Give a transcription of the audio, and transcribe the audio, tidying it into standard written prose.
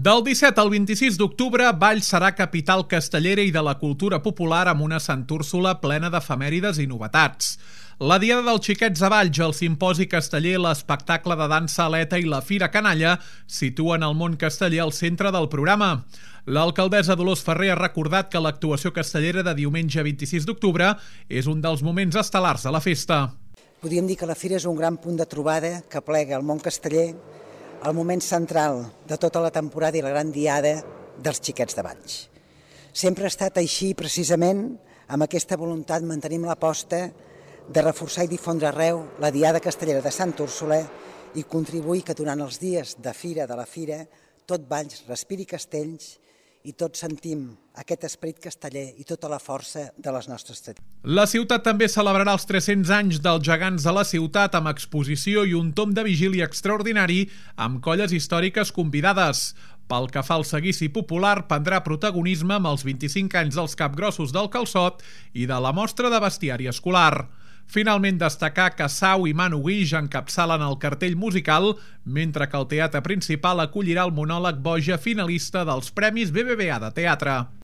Del 17 al 26 d'octubre, Valls serà capital castellera i de la cultura popular amb una Sant Úrsula plena d'efemèrides i novetats. La Diada dels Xiquets a Valls, el simposi casteller, l'espectacle de dansa aleta i la Fira Canalla situen el món casteller al centre del programa. L'alcaldessa Dolors Ferrer ha recordat que l'actuació castellera de diumenge 26 d'octubre és un dels moments estel·lars de la festa. Podríem dir que la Fira és un gran punt de trobada que plega el món casteller, el moment central de tota la temporada i la gran diada dels Xiquets de Valls. Sempre ha estat així, precisament, amb aquesta voluntat mantenim l'aposta de reforçar i difondre arreu la Diada Castellera de Sant Úrsula i contribuir que durant els dies de la Fira, tot Valls respiri castells i tots sentim aquest esperit casteller i tota la força de les nostres tradicions. La ciutat també celebrarà els 300 anys dels gegants de la ciutat amb exposició i un tom de vigília extraordinari amb colles històriques convidades. Pel que fa al seguici popular, prendrà protagonisme amb els 25 anys dels capgrossos del Calçot i de la mostra de bestiari escolar. Finalment, destacar que Sau i Manu Guix encapçalen el cartell musical, mentre que el teatre principal acollirà el monòleg Boja finalista dels Premis BBVA de Teatre.